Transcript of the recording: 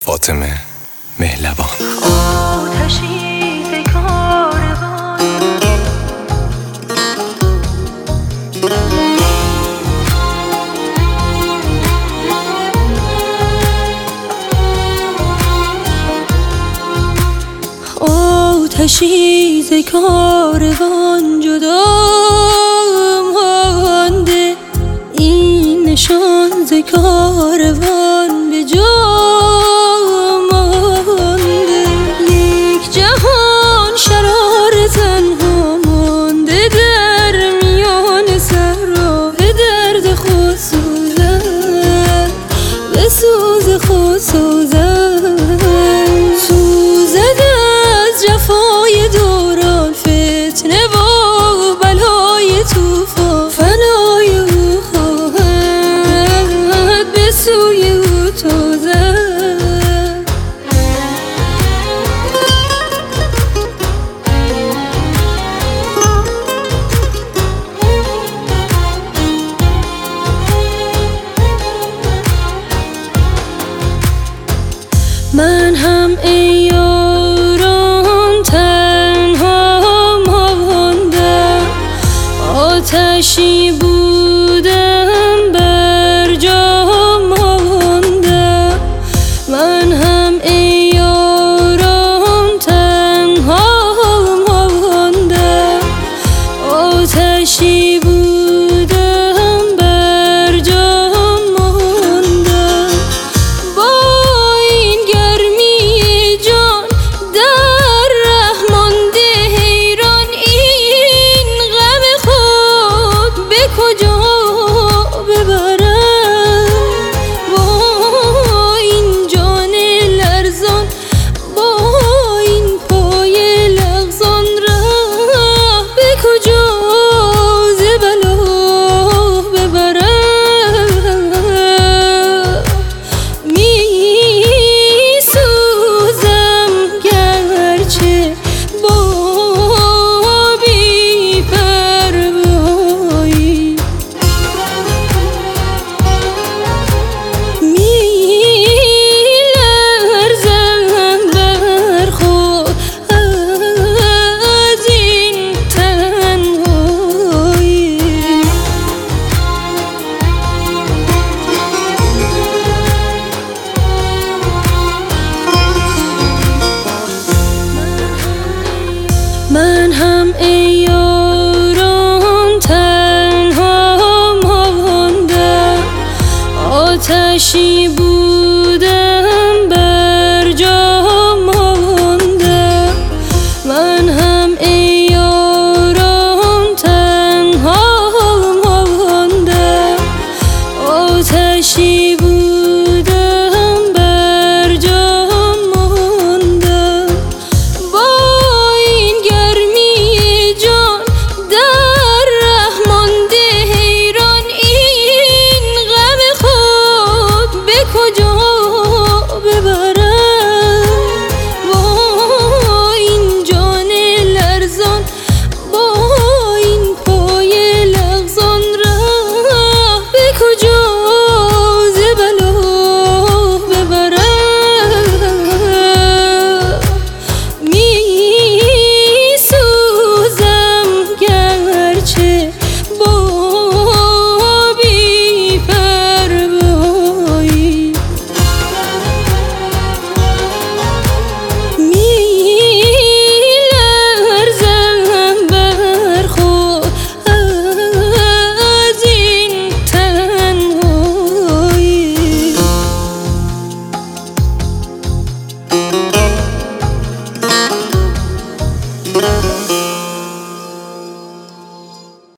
فاطمه مهلبان. آتشی ز کاروان آتشی ز کاروان جدا مانده، این نشان ز کاروان به جا مانده. یک جهان شرار تنها مانده در میان صحرا، به درد خود سوزد، به سوز خود سوزد، سوزد از جفای دوران، فتنه و بلای طوفان. فنای او خواهد به سوی او تازد. من هم ای یاران تنها ماندم، آتشی بود